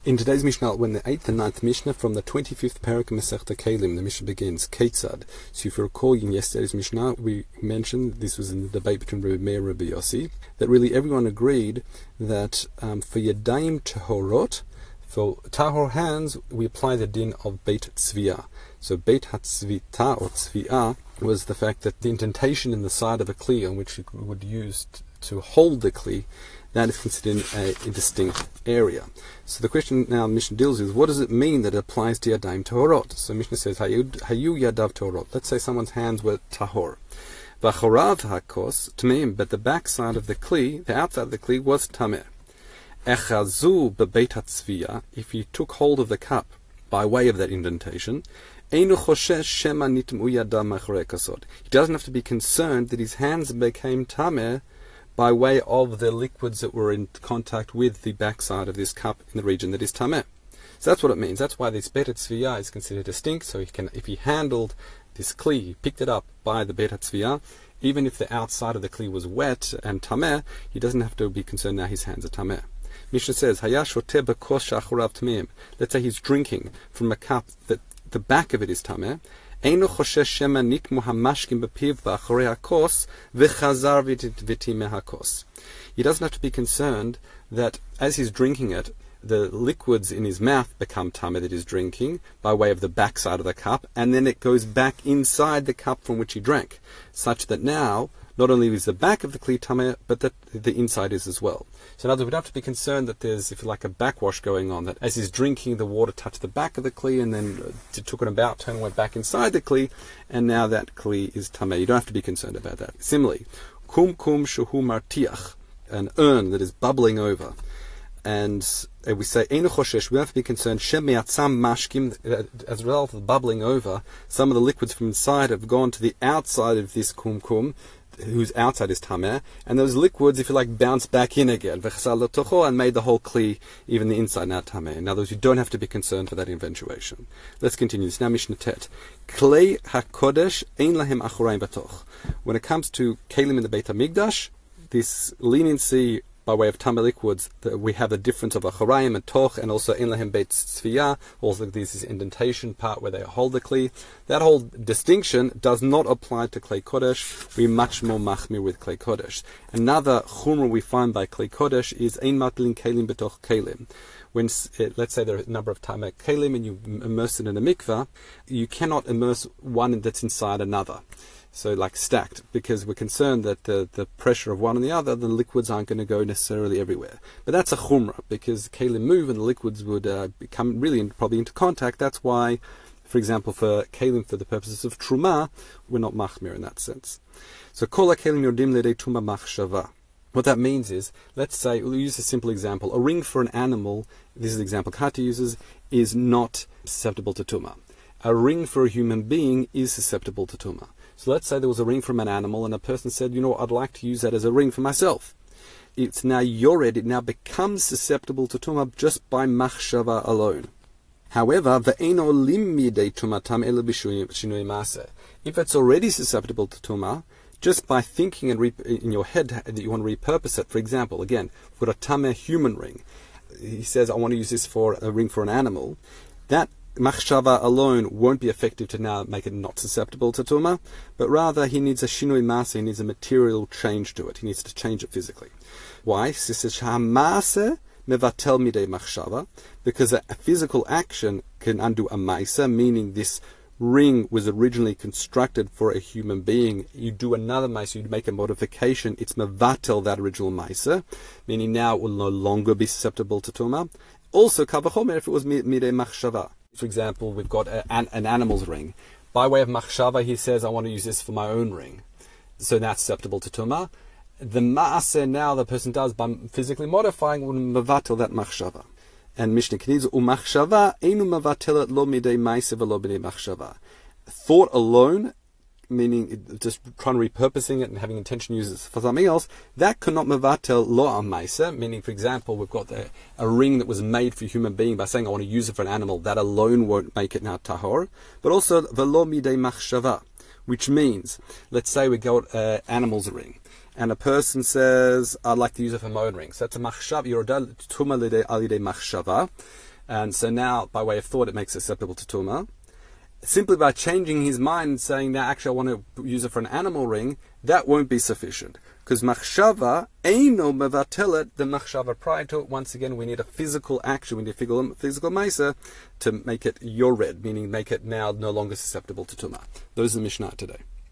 In today's Mishnah, when the 8th and 9th Mishnah from the 25th parak Masechta Kelim, the Mishnah begins, Ketzad. So if you recall in yesterday's Mishnah, we mentioned, this was in the debate between Rabbi Meir and Rabbi Yossi, that really everyone agreed that for Yadayim Tahorot, for Tahor hands, we apply the din of Beit Tzviah. So Beit HaTzvita or Tzviah was the fact that the indentation in the side of a kli on which you would use to hold the kli, that is considered a distinct area. So the question now Mishnah deals with, what does it mean that it applies to Yadayim Tahorot? So Mishnah says, Hayu Yadav Tahorot. Let's say someone's hands were Tahor. V'chorav hakos Tmeim, but the back side of the kli, the outside of the kli, was Tameh. Echazu bebeit hatzviyah, if you took hold of the cup by way of that indentation, Einu choshesh shema nitmu yadav machorei kasod. He doesn't have to be concerned that his hands became tameh by way of the liquids that were in contact with the backside of this cup in the region that is tameh. So that's what it means. That's why this beit hatzviyah is considered distinct. So if he handled this kli, he picked it up by the beit hatzviyah, even if the outside of the kli was wet and tameh, he doesn't have to be concerned now his hands are tameh. Mishnah says, Hayashoteh b'kos shachurav tmeim. Let's say he's drinking from a cup that the back of it is tameh. Eino choshesh shema nikmu hamashkim b'piv b'acharei hakos v'chazar v'timeh hakos. He doesn't have to be concerned that as he's drinking it, the liquids in his mouth become tameh that he's drinking by way of the backside of the cup, and then it goes back inside the cup from which he drank, such that now not only is the back of the kli tameh, but that the inside is as well. So in other words, we don't have to be concerned that there's, if you like, a backwash going on, that as he's drinking, the water touched the back of the kli and then took an about turn and went back inside the kli, and now that kli is tameh. You don't have to be concerned about that. Similarly, kum shuhu martiach, an urn that is bubbling over. And we say, Einu choshesh, we don't have to be concerned, shemiatzam mashkim, as a result of the bubbling over, some of the liquids from inside have gone to the outside of this kum, whose outside is tameh, and those liquids, if you like, bounce back in again, and made the whole kli, even the inside, now tameh. In other words, you don't have to be concerned for that eventuation. Let's continue. This now Mishnah Tet. Klei hakodesh ein lahem achorayim batoch. When it comes to kelim in the Beit HaMikdash, this leniency by way of tameh liquids, we have the difference of achorayim and toch, and also in lahem beit tzviyah. Also, this is indentation part where they hold the kli. That whole distinction does not apply to klei kodesh. We're much more machmir with klei kodesh. Another chumrah we find by klei kodesh is ein matlin kelim betoch kelim. When, let's say there are a number of tameh kelim and you immerse it in a mikvah, you cannot immerse one that's inside another. So like stacked, because we're concerned that the pressure of one and the other, the liquids aren't going to go necessarily everywhere. But that's a chumrah, because kelim move and the liquids would come really probably into contact. That's why, for example, for kelim, for the purposes of truma, we're not machmir in that sense. So kol kelim yordim lidei truma machshava. What that means is, let's say, we'll use a simple example. A ring for an animal, this is the example Kati uses, is not susceptible to tumah. A ring for a human being is susceptible to tumah. So let's say there was a ring from an animal and a person said, you know, I'd like to use that as a ring for myself. It's now yored, it now becomes susceptible to tumah just by machshava alone. However, if it's already susceptible to tumah, just by thinking and in your head that you want to repurpose it, for example, again, for a tameh human ring, he says, I want to use this for a ring for an animal, that machshava alone won't be effective to now make it not susceptible to tumah, but rather he needs a shinui maaseh, he needs a material change to it. He needs to change it physically. Why? Mevatel midei machshava, because a physical action can undo a maisa, meaning this ring was originally constructed for a human being. You do another maisa, you make a modification, it's mevatel that original maisa, meaning now it will no longer be susceptible to tumah. Also, kavachomer if it was midei machshava. For example, we've got an animal's ring. By way of machshava, he says, I want to use this for my own ring. So that's susceptible to tumah. The ma'aseh now the person does by physically modifying will mevatel that machshava. And Mishnah Kniz, u'machshava einu mevatelet lo midei ma'aseh v'lo midei machshava. Thought alone, meaning just trying to repurposing it and having intention to use it for something else, that cannot mevatel lo amaisa, meaning, for example, we've got a ring that was made for a human being by saying I want to use it for an animal, that alone won't make it now tahor, but also velo midei machshava, which means, let's say we got an animal's ring, and a person says, I'd like to use it for my own ring. So that's a machshava, yorodal tuma lidei alidei machshava, And so now, by way of thought, it makes it susceptible to tumah. Simply by changing his mind, saying, now actually I want to use it for an animal ring, that won't be sufficient. Because machshava eino mevatelet, the machshava prior to it, once again, we need a physical action, we need a physical mesa to make it yored, meaning make it now no longer susceptible to tumah. Those are the Mishnah today.